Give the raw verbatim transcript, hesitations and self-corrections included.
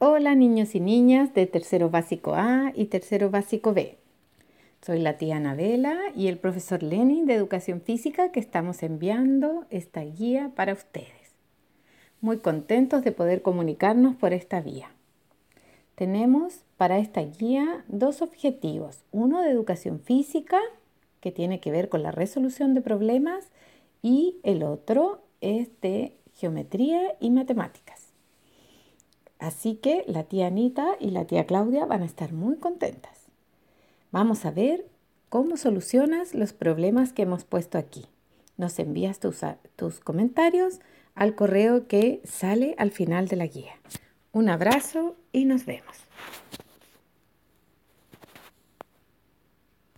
Hola niños y niñas de tercero básico A y tercero básico B. Soy la tía Anabela y el profesor Lenin de Educación Física que estamos enviando esta guía para ustedes. Muy contentos de poder comunicarnos por esta vía. Tenemos para esta guía dos objetivos. Uno de educación física, que tiene que ver con la resolución de problemas, y el otro es de geometría y matemáticas. Así que la tía Anita y la tía Claudia van a estar muy contentas. Vamos a ver cómo solucionas los problemas que hemos puesto aquí. Nos envías tus, tus comentarios al correo que sale al final de la guía. Un abrazo y nos vemos.